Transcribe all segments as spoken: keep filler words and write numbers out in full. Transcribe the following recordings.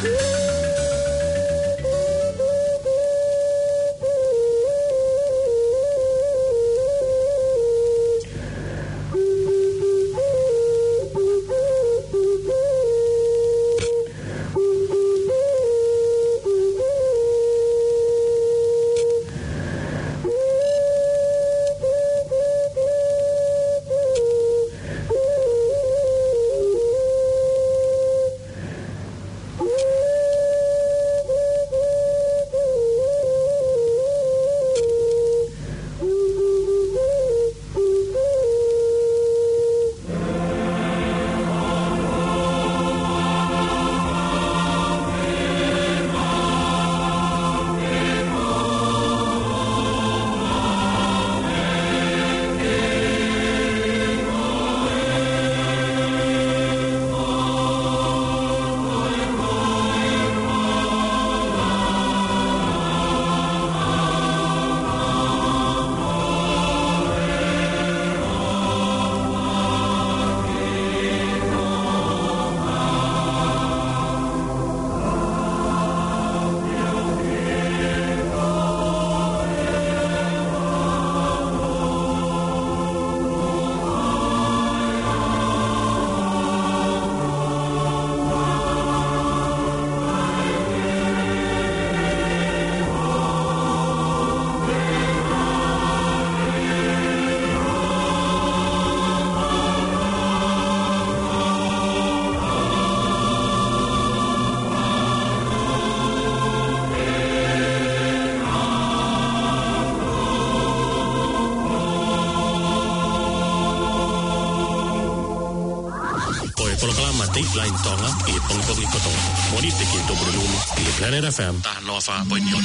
Dateline tonga e pongpong ikotong. Mori teki dobro lumi di Planet F M ta nova bonyon.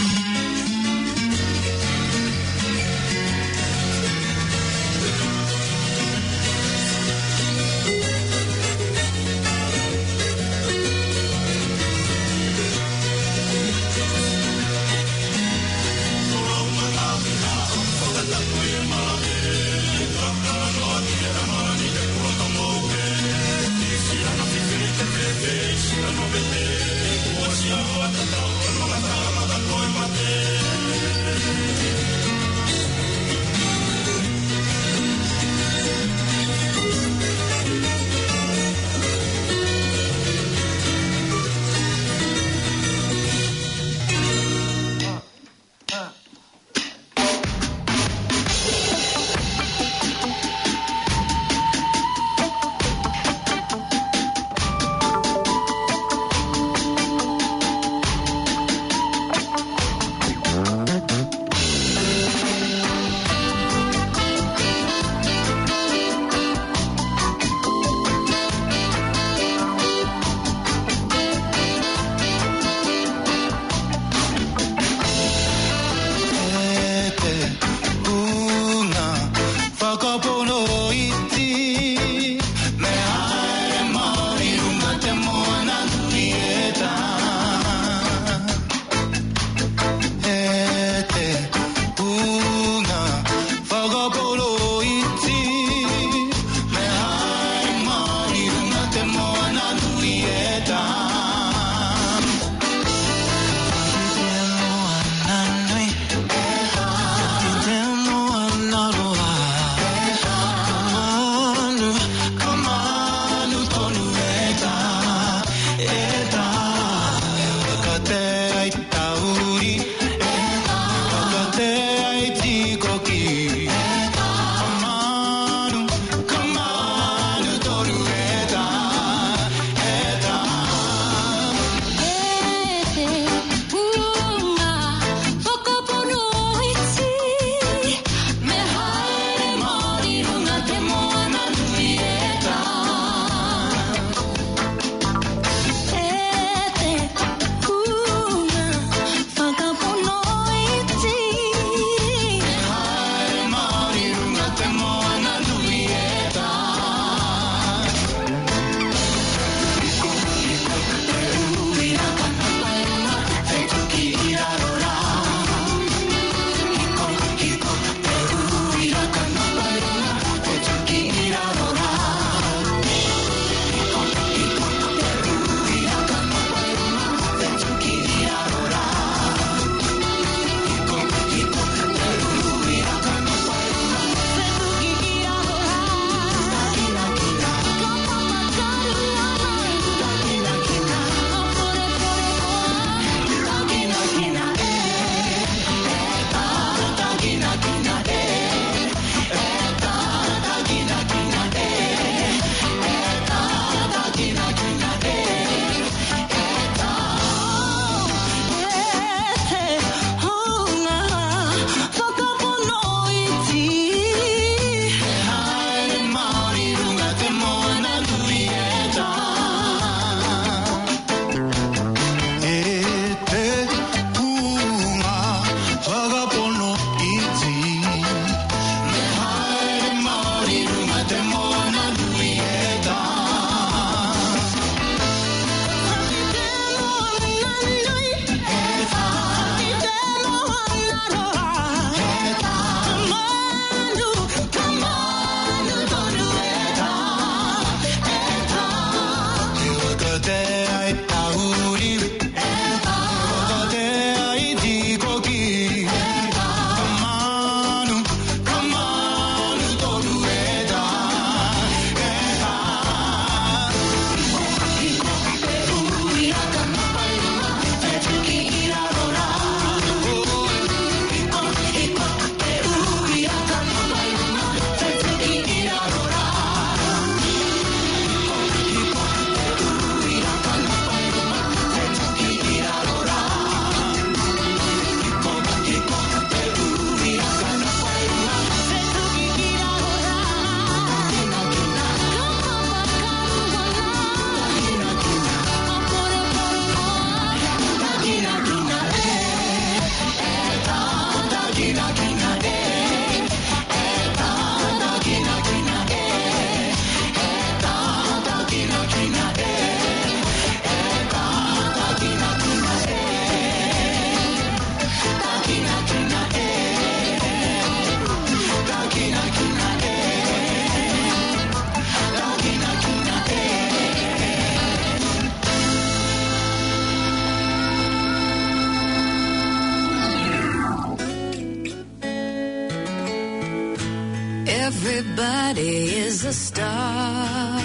Everybody is a star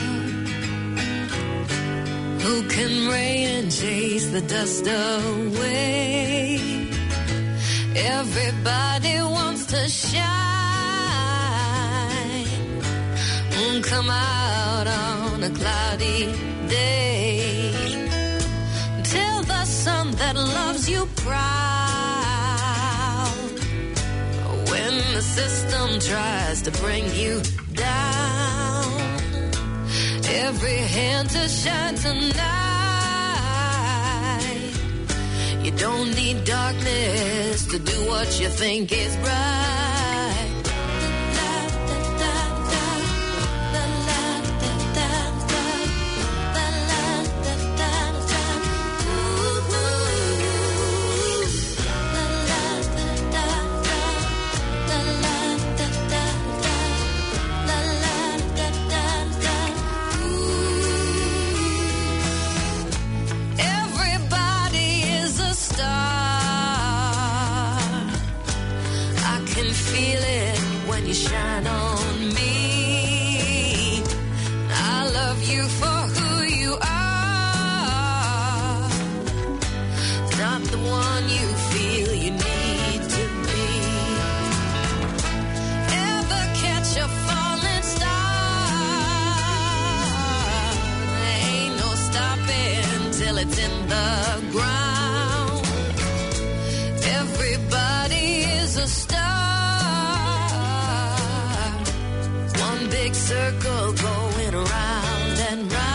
who can rain and chase the dust away. Everybody wants to shine and come out on a cloudy day. Tell the sun that loves you proud when the system tries to bring you down. Every hand to shine tonight. You don't need darkness to do what you think is right. Shine on me. I love you for who you are, not the one you feel you need to be. Ever catch a falling star? There ain't no stopping till it's in the ground. Everybody is a star. Big circle going round and round.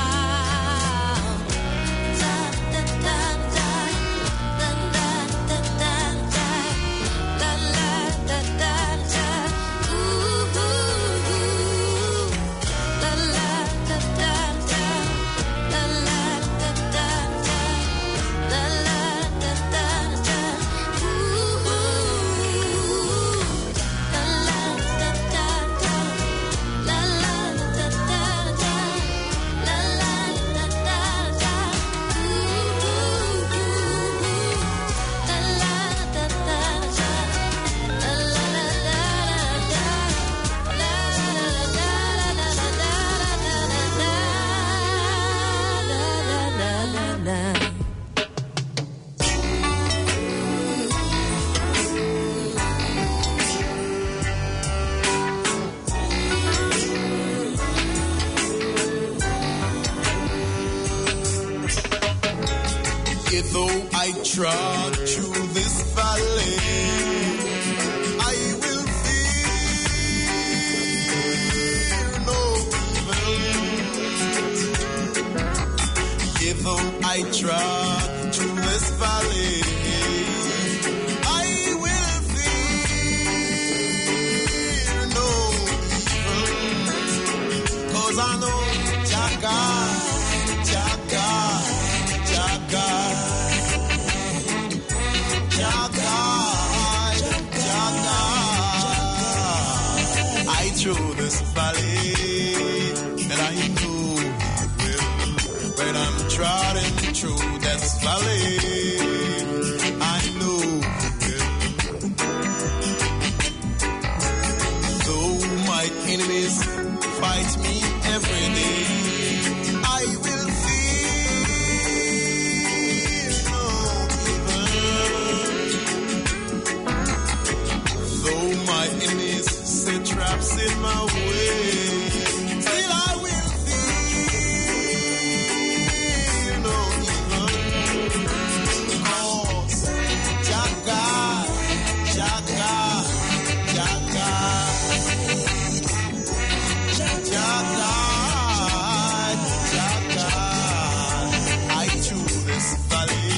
Da, da, da, da, da, da, da, da, da, la, la, da, da, da. Ooh, ooh, ooh. La, la, da, da, da, la, la, da, da, da, la, la, da, da, da. Ooh, ooh, la, la, da, da, da. La la da da da, la la da da da, ooh ooh ooh, la la da da da, la la da da da, la la da da da da da da da. Though I trod through this valley, I will fear no evil. Yet though I trod through this valley, I will fear no evil. 'Cause I know Jah God, Jah God, Jah God. Jah God, Jah God, I through this valley, and I know He will. When I'm trotting through this valley, I know He will. Though my enemies fight me every day, I will fear no evil. Though my enemies set traps in my way, still I will fear no evil. 'Cause Jah God, Jah God, Jah God, Jah God, Jah God, I choose this valley.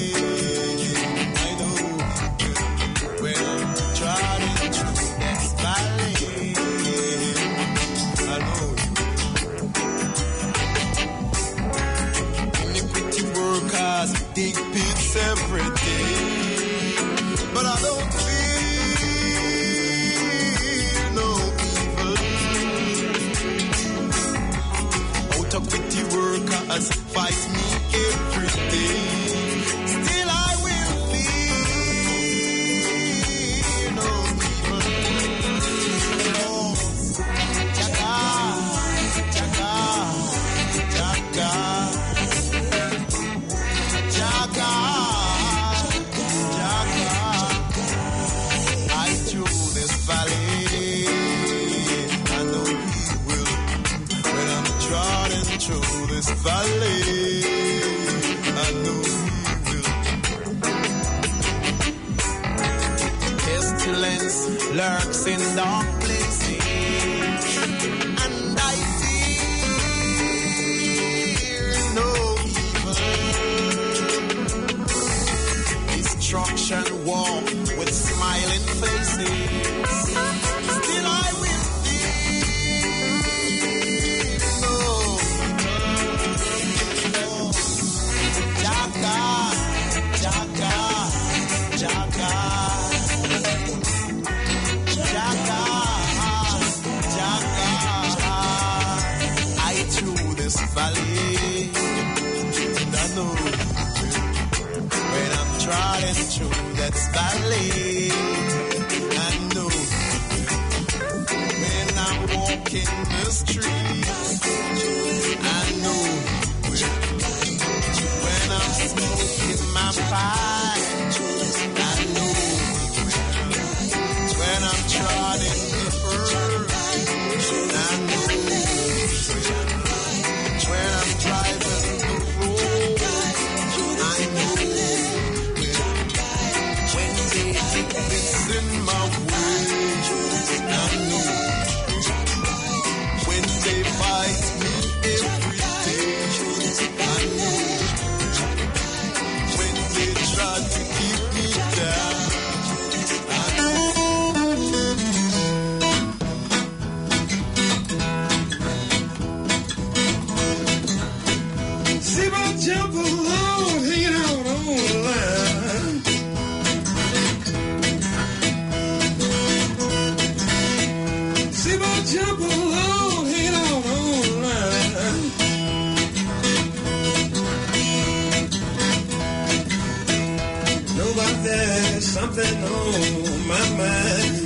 I know when I'm trying to choose this valley, I know iniquity workers dig pits every day, but I don't fear no evil. Out of pity workers fight me every day, still I will fear no evil. Jaga, Jaga, I through this valley. I know He will when I'm trotting through this valley. I know He will. Pestilence lurks in dark places, and I fear no evil. Destruction walk with smiling faces. Still I will fear no evil. Jaga, Jaga, Jaga. Jaga, Jaga, I through this valley, and I know when I'm trotting through that valley, I know when I'm walking the streets, I know when I'm smoking my pipe, I know. When I'm trotting the earth, I know. When I'm driving the road, I know. When they think it's in my way, I know. When they fight me every day, I know. When they try to keep me down, I know. See my jump along, hanging out on the line. See my jump along, hanging out on the line. Know about that, something on my mind.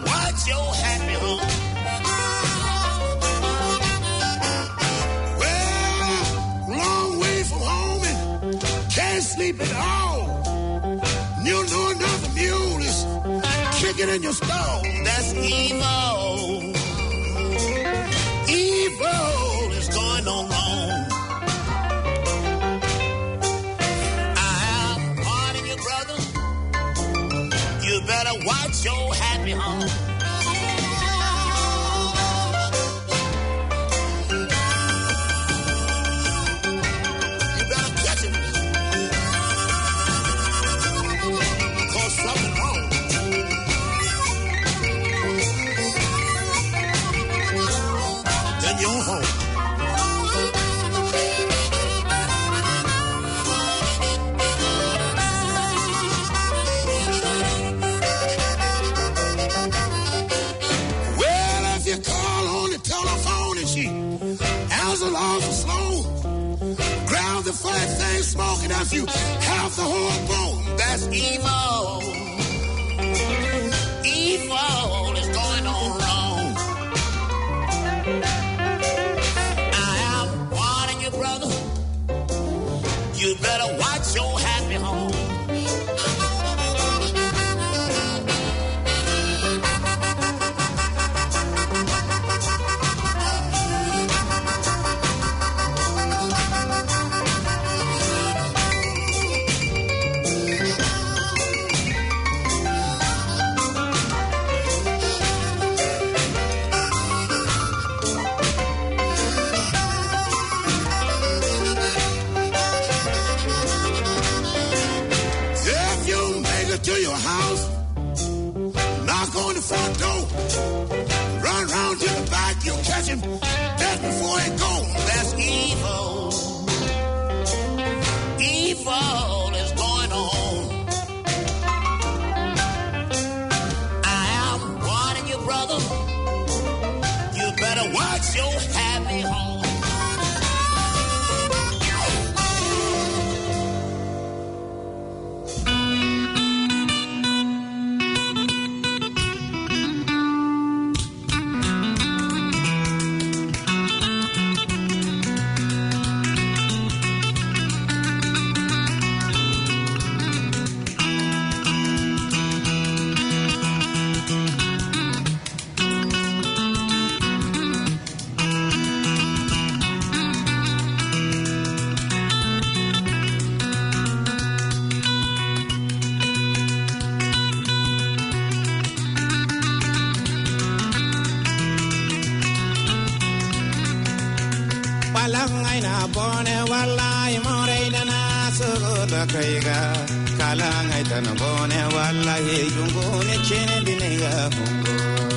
watch your happy home. Well, long way from home and can't sleep at all. You know another mule is kicking in your stall. That's evil. Evil is going on wrong. I'm warning you, brother. You better watch your happy home. You better catch him. Cause something wrong. Then you're home. Answer awful slow. Grab the funny thing smoking after you have the whole bone. That's evil. Evil is going on wrong. I am warning you, brother. You better watch your happy home. To your house, knock on the front door, run round to the back, you'll catch him dead before he goes. That's evil. Evil is going on. I am warning you, brother. You better watch your happy home. Bone wallahi moreidana suguda kaiga kalanga itana bone wallahi jungune chene dinega hungo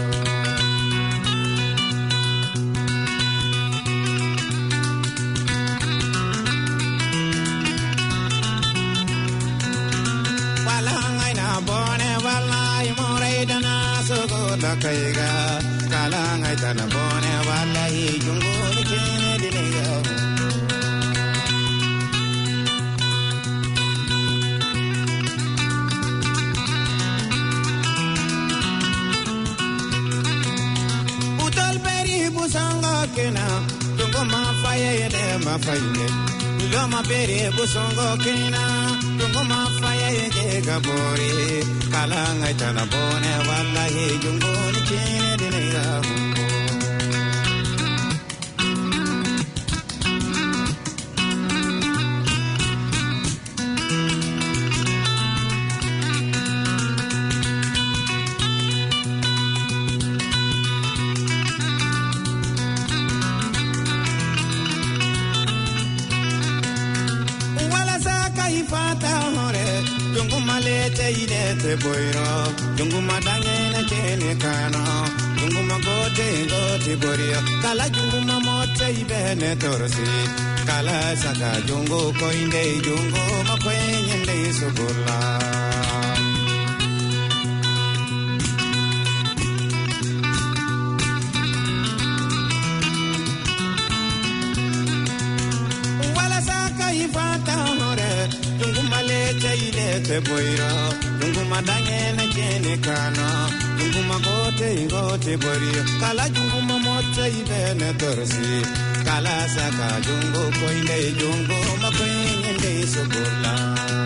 walanga ina bone wallahi moreidana suguda kaiga kalanga itana bone wallahi jungune chene dinega hungo. Busanga kena, tungo mafaya de mafaye. Lo mapere busongo kena, tungo mafaya de gabori. Kalanga itana bone wallahi jungo ni chene dinega hungo. Te boiro, dungu madange na chene kano, dungu magote gote borio, kala dungu mamote ibene torsi, kala saka dungu koinde dungu makwenye nde sugula. Wala saka ifata hore, dungu malete ile te boira junguma dangene kene kana junguma gote gote boria kala junguma motte ibene torsi kala saka jungo koinde jungo makwende sogola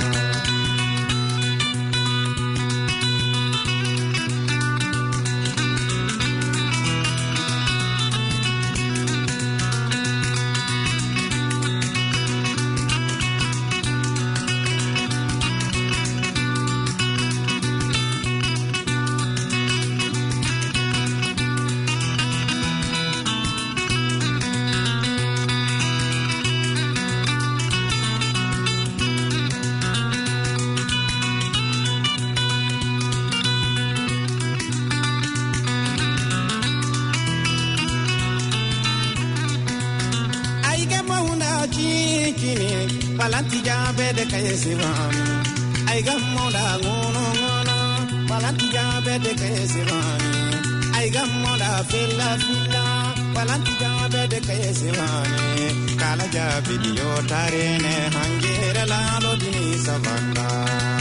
Palanti jabe de kayesivani ay gammo da ngono ngono Palanti jabe de kayesivani ay gammo da filla filla Palanti jabe de kayesivani kala jabe dio tarene hangera la lo dini savanda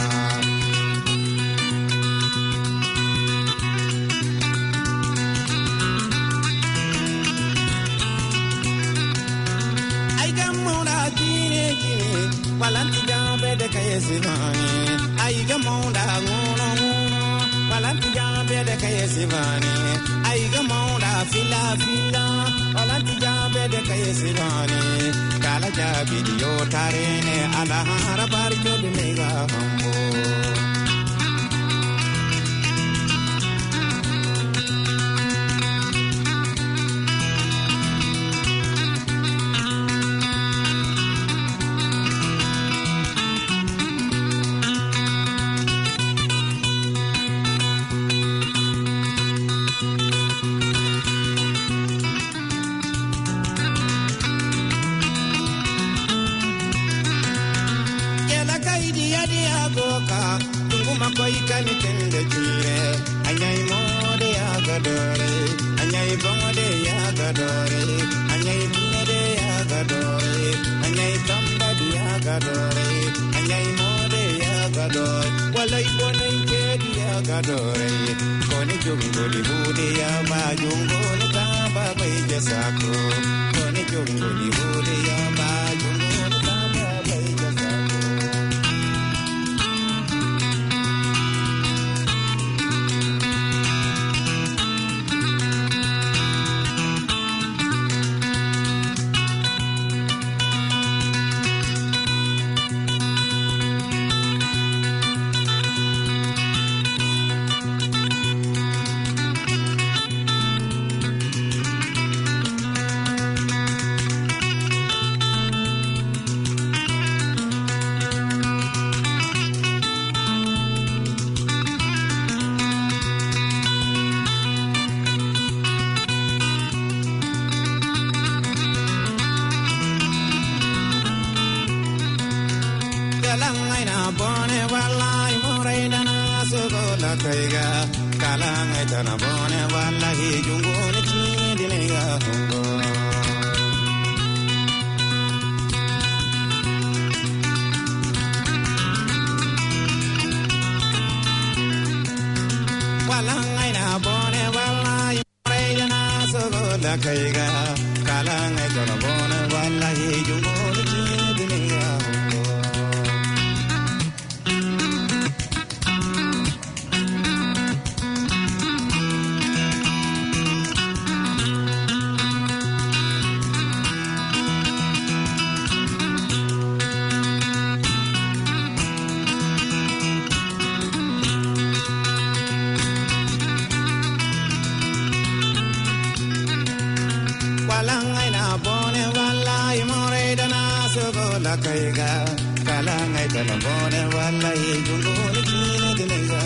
Palanti jabe de kayesivani ay gamonda ngono ngono Palanti jabe de kayesivani ay gamonda fila fila Palanti jabe de kayesivani kala jabe dio tarene ala harabar jode mega hambo Koikani tende jire, anyai mode agadore, anyai bongode agadore, anyai dinede agadore, anyai tambadi agadore, anyai mode agadore, walai bone kedi agadore, kone jungoli bude ya ma jungoli kaba beja sako, kone jungoli bude ya ma jungoli kaba beja sako. Kalangai tana bone wallahi jungone chidinega hungo Walangai na bone wallahi morena sogola kaiga kalangai tana bone wallahi jungone chidinega hungo Kaiga kalangai tana bone wallahi jungone chidinega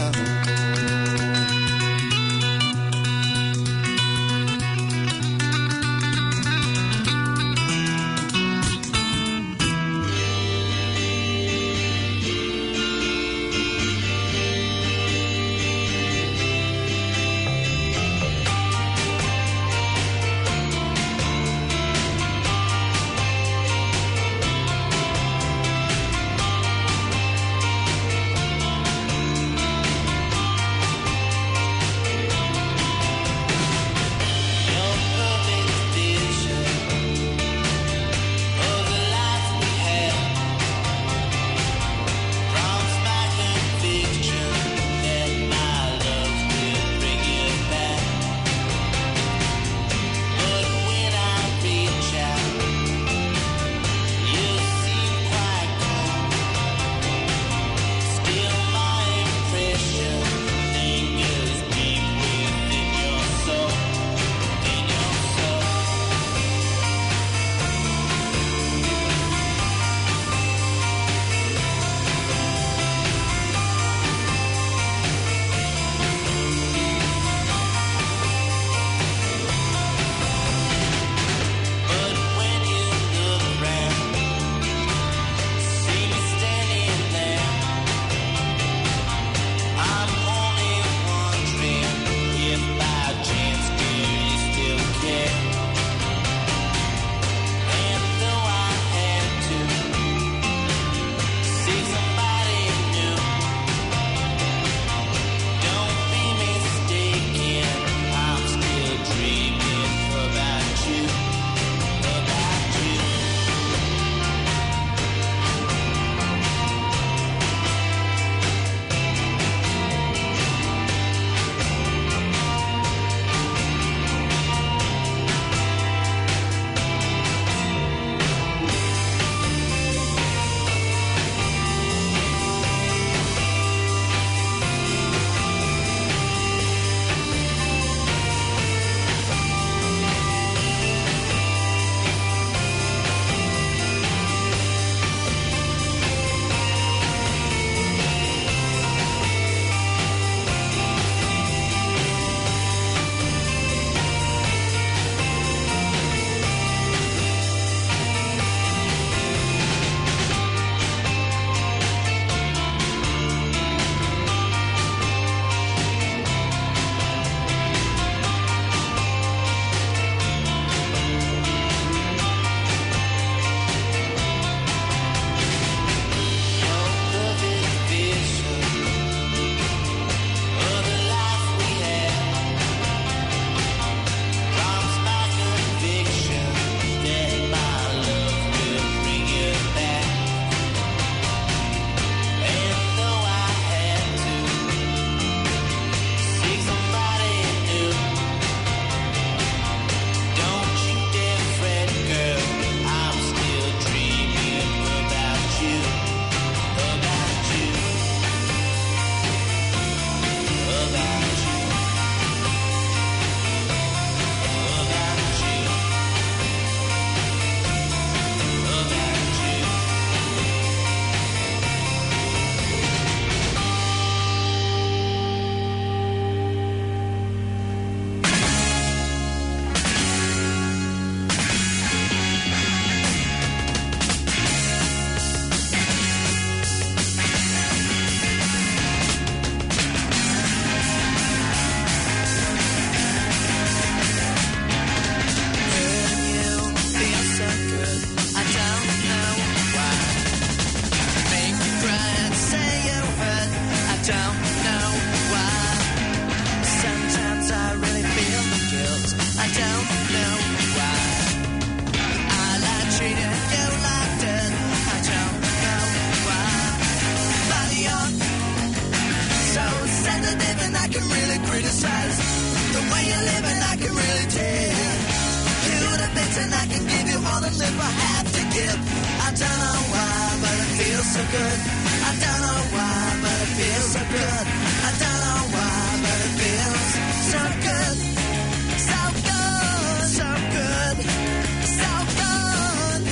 you're living, I can really tell. You're the best and I can give you all the love I have to give. I don't know why, but it feels so good. I don't know why, but it feels so good. I don't know why, but it feels so good. So good, so good, so good.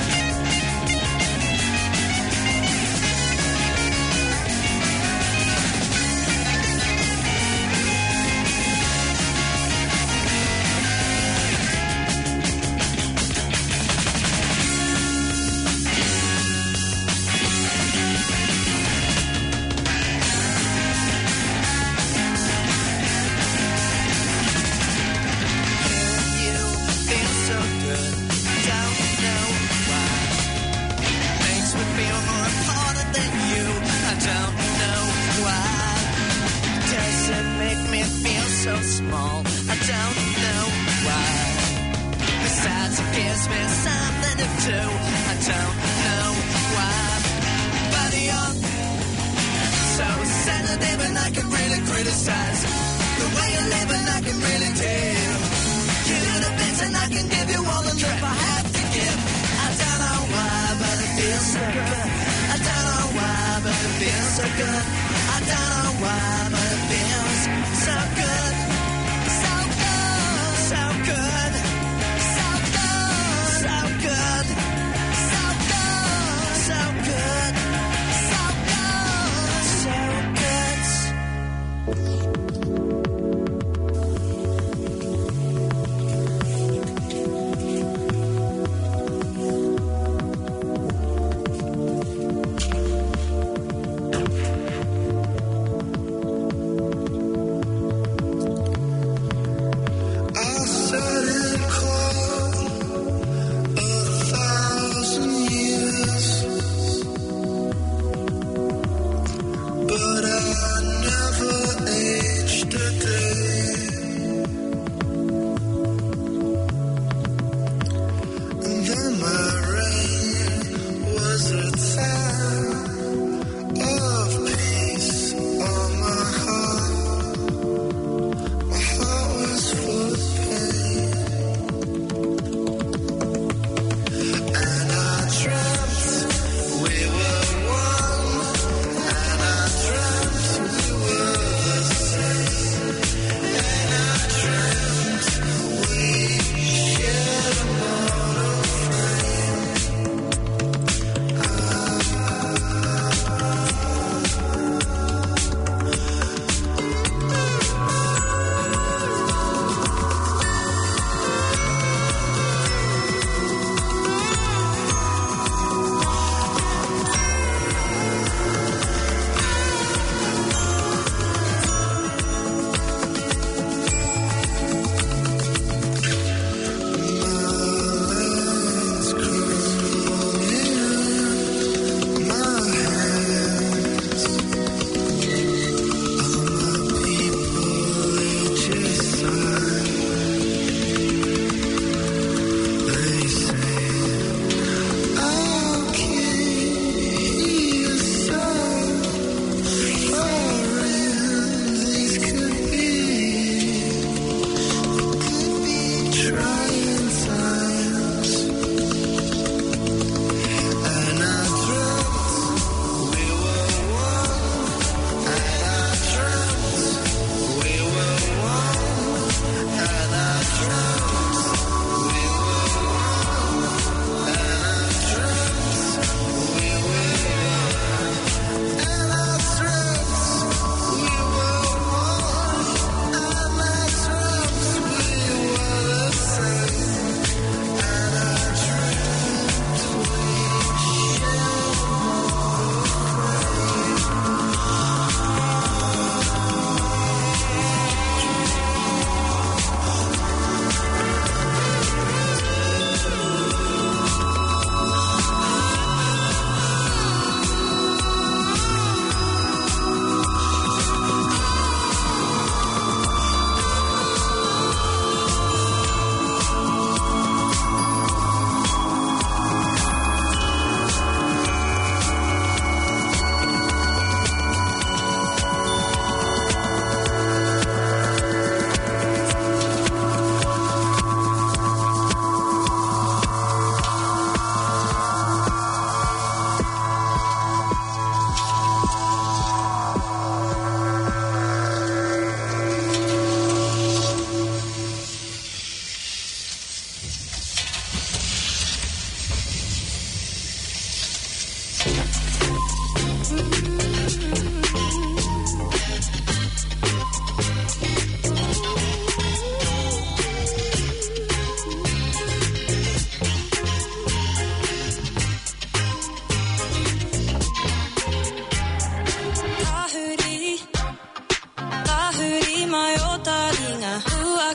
So small, I don't know why. Besides, it gives me something to do. I don't know why. But you're so sensitive, and I can really criticize the way you live, and I can really tell. You're the best, and I can give you all the love I have to give. I don't know why, but it feels so good. I don't know why, but it feels so good. I don't know why, but it feels so good. So good, so good, so good, so good, so good, so good, so good, so good.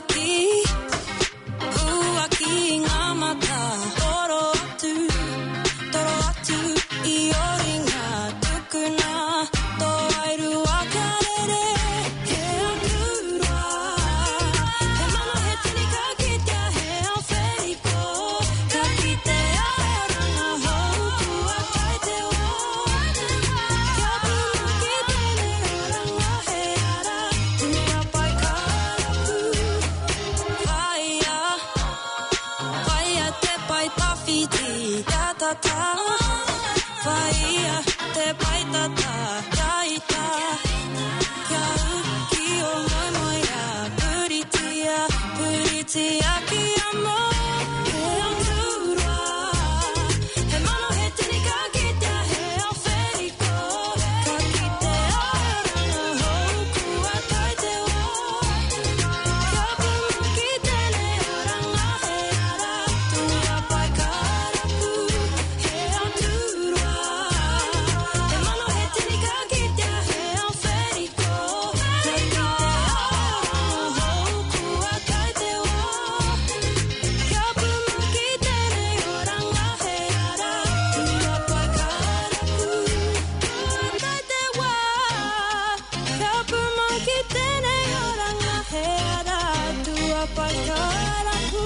Aki Uaki ngamata Toro atu Toro atu Ioringa tukuna Toairu wakarere He akurua He mana hete ni kakitea He awheriko Kakitea ranga hauku Ataite wo Kia puma kitene Ranga he ara Tua pai karapu Vaia Vaia te pai tawhiti Ia tata Vaia te pai tata Ia ita Kia uki o moimoia Puritia Puritia ki amo He akurua He mana he tini kakitea He awheriko Kakitea ranga hauku Ataite wo Kia puma kitene Ranga he ara Tua pai karapu He akurua He mana he tini kakitea He awheriko Kakitea ranga hauku Ataite wo Kia puma kitene Ranga he ara Tua pai karapu Ataite wo Kia puma kitene Ranga he ara Tua pai karapu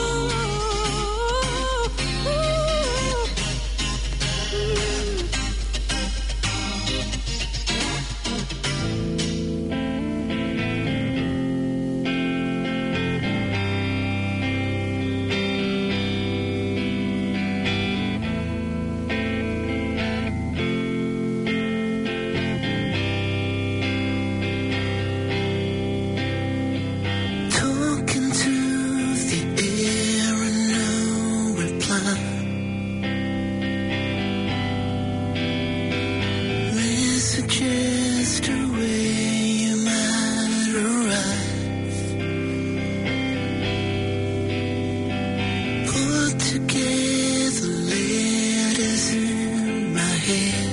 Talking to the air and no reply. Messages to where you might arrive. Put together letters in my head.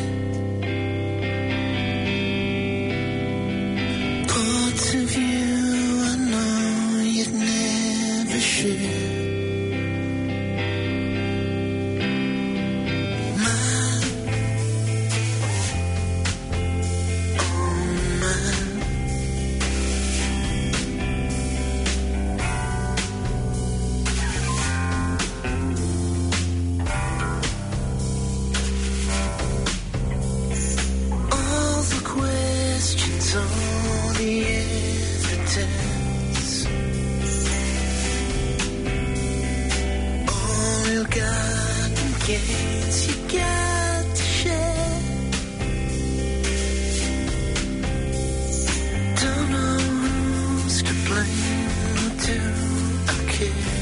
Parts of you I know you'd never share. Mine, oh mine. All the questions, all the evidence, all you got in case you got to share. Don't know who's to blame, or do I care?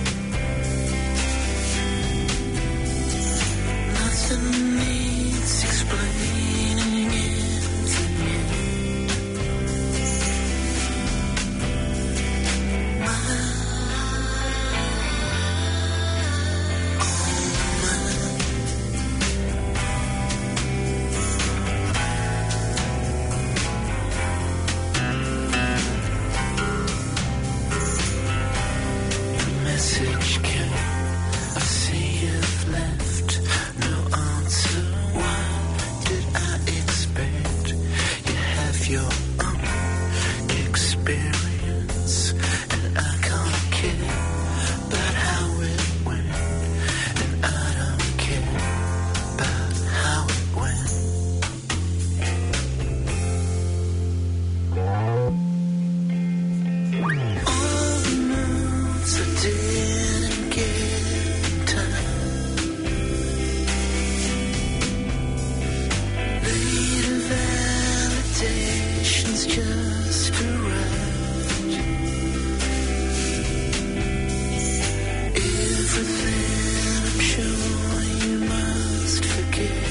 Nothing needs explaining in the end. Message came. I see you've left no answer. Why did I expect you have your own experience and I can't care about how it went, and I don't care about how it went. All the moves I didn't get in time. Later validations just arrived. Everything I'm sure you must forget.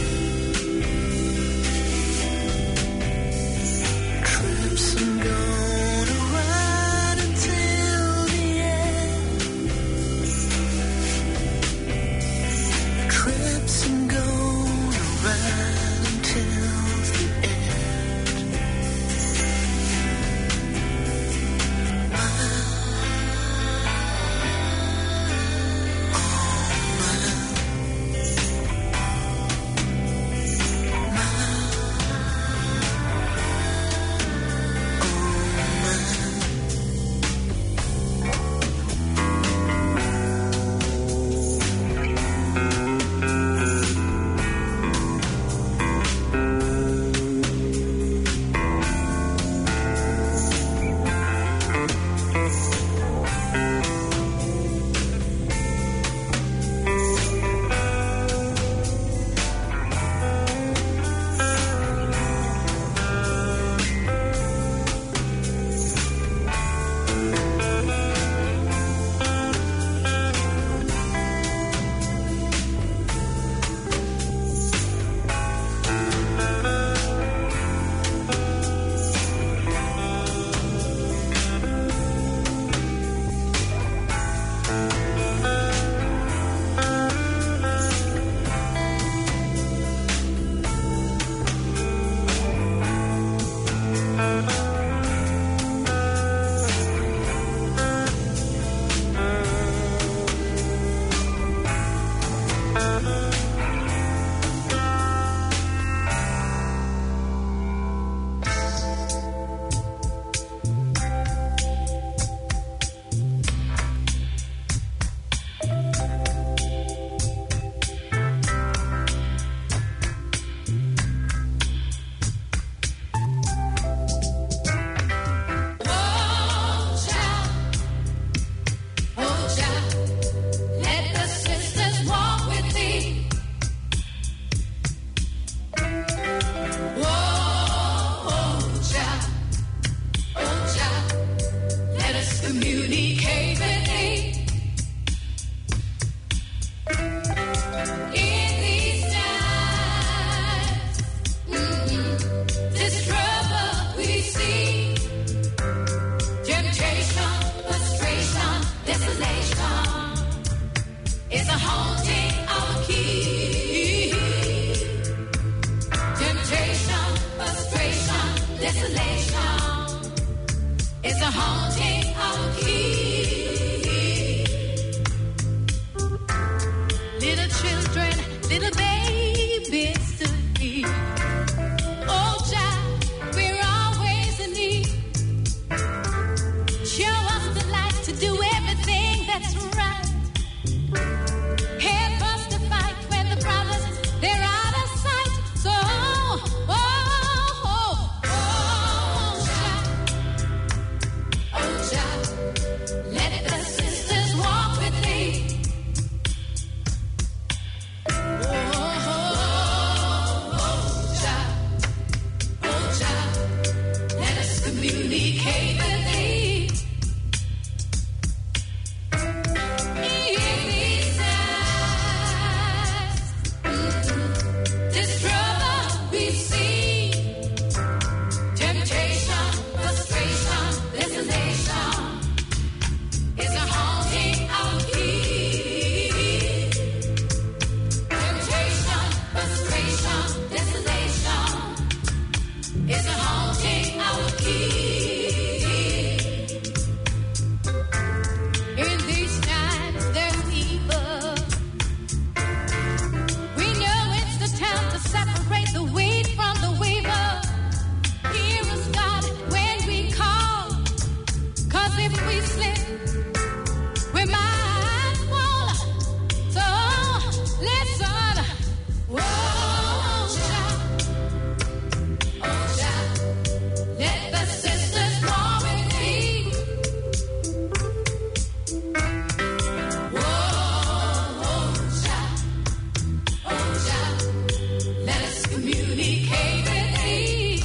Trips I'm gonna ride until the end. Trips I'm gonna ride until the end. a haunting our key. Temptation, frustration, desolation is a haunting our key. Little children, little babies to be. Oh, child, we're always in need. Show us the light to do everything that's right. Help us to fight when the problems, they're out of sight. So, oh, oh, oh, child, oh, child, let the sisters walk with thee. Communicate with thee. In these times, this trouble we see, temptation, frustration, desolation is a haunting our key. Temptation, frustration, desolation is a haunting our key. In these times there's evil. We know it's the time to separate the wheat from the weaver. Hear us, God, when we call, 'cause if we slip, we might fall. So listen, whoa, child, oh child, let the sisters walk with thee. Whoa, child, oh child, let us communicate with thee.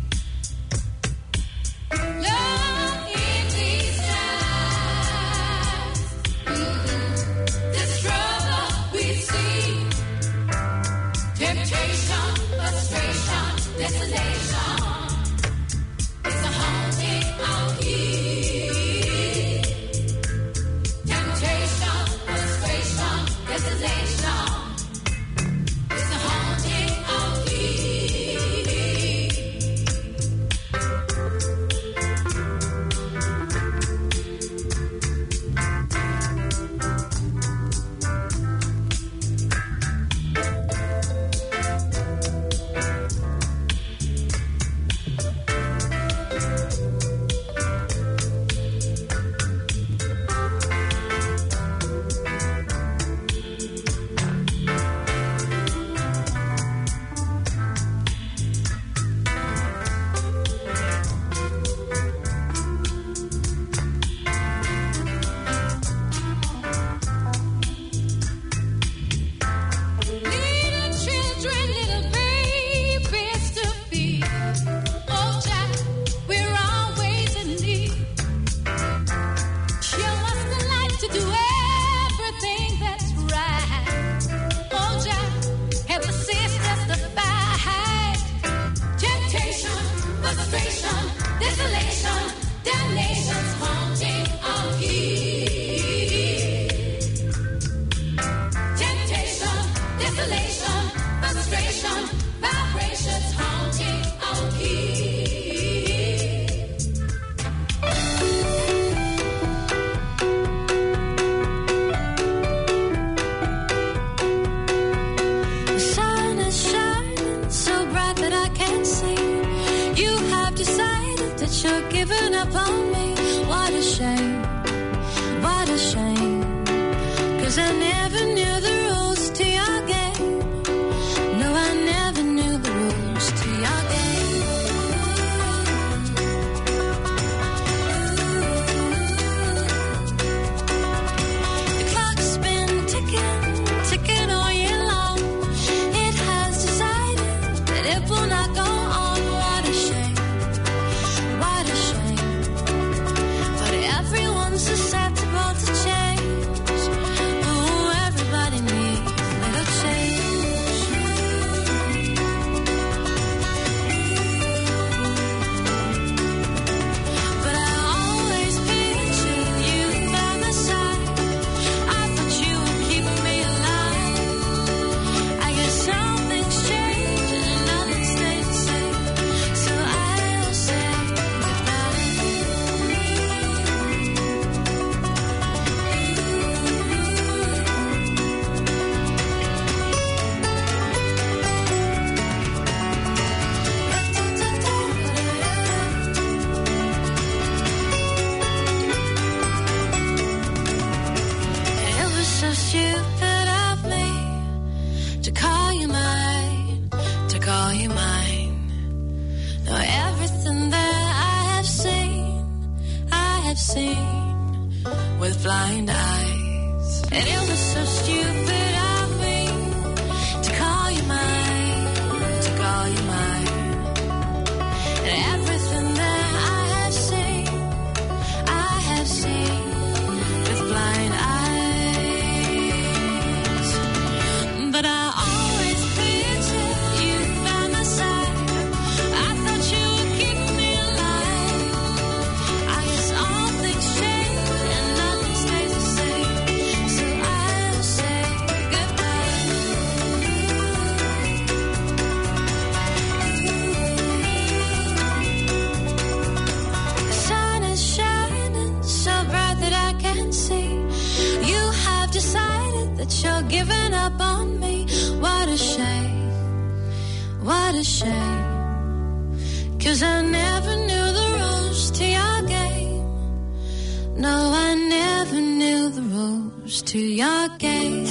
Love in these times, mm-mm, this trouble we see, temptation, frustration, desolation is a haunting our key. Temptation, frustration, desolation is a haunting our key. Little children, little babies to feed. Oh, child, we're always in need. Show us the light to do everything that's right. Oh, child, help the sisters to fight. Temptation, frustration, desolation, damnation's haunting our key. Temptation, desolation, frustration, vibrations haunting our key. The sun is shining so bright that I can't see. You have decided that you're giving up on me. What a shame, what a shame. 'Cause I never knew the rules to your game. No, I never knew the rules to your game. The clock's been ticking, ticking all year long. It has decided that it will not go on. What a shame, what a shame. But everyone's susceptible to change. Oh, everybody. with blind eyes. And it was so stupid of me to call you mine, to call you mine. And everything that I have seen, I have seen with blind eyes. But I always pictured you by my side. I thought you would keep me alive. I guess all things change and nothing stays the same. So I'll say goodbye. The sun is shining so bright that I can see. You have decided that you're giving up on me. What a shame, what a shame. 'Cause I never knew the rules to your game. No, I never knew the rules to your game.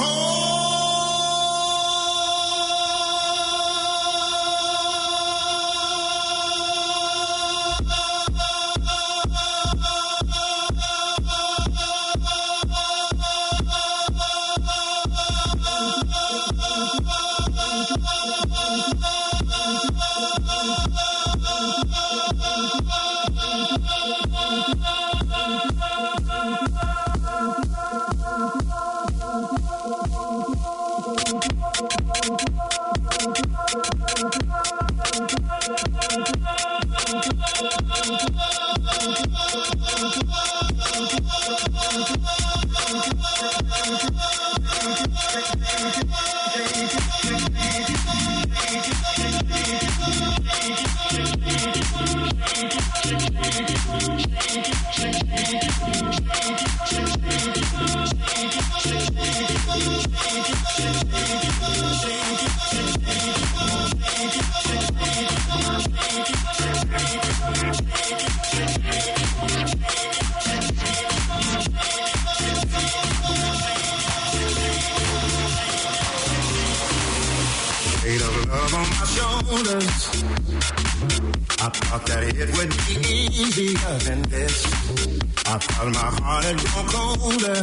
Weight of love on my shoulders. I thought that it would be easier than this. I thought my heart had grown colder.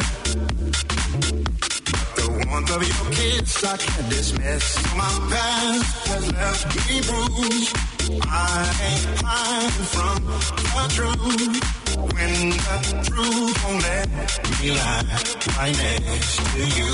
But the warmth of your kiss I can't dismiss. My past has left me bruised. I ain't hiding from the truth. When the truth won't let me lie right next to you.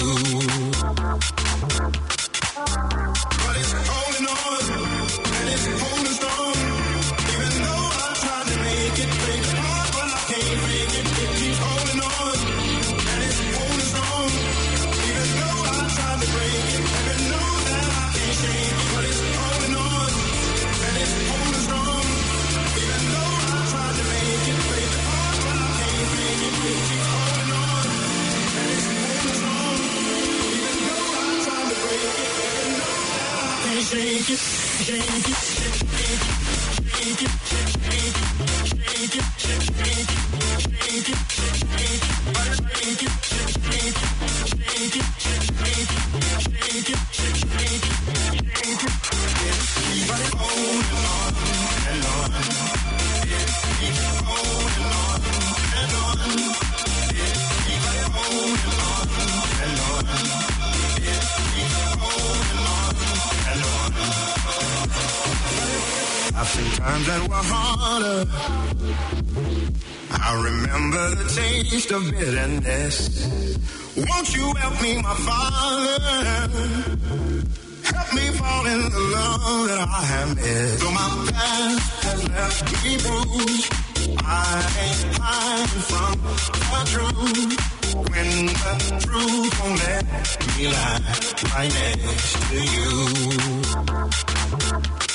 But it's holding on, and it's holding strong. Even though I tried to make it break apart, but I can't make it. It keeps holding on, and it's holding strong. Even though I tried to break it, even know that I can't shake it. But it's holding on, and it's holding strong. Even though I tried to make it break apart, but I can't make it. It keeps holding on, and it's holding strong. Even though I tried to break it, even know that I can't shake it, shake it, shake it, shake it, shake it, shake it, shake it, shake it, shake it, but I shake it, shake it, shake it, shake it, shake it, shake it, but it's holding on and on. It keeps holding on and on. It keeps holding on and on. It keeps holding on and on. I've seen times that were harder. I remember the taste of bitterness. Won't you help me, my Father? Help me fall in the love that I have missed. Though my past has left me bruised, I ain't hiding from the truth. When the truth won't let me lie right next to you.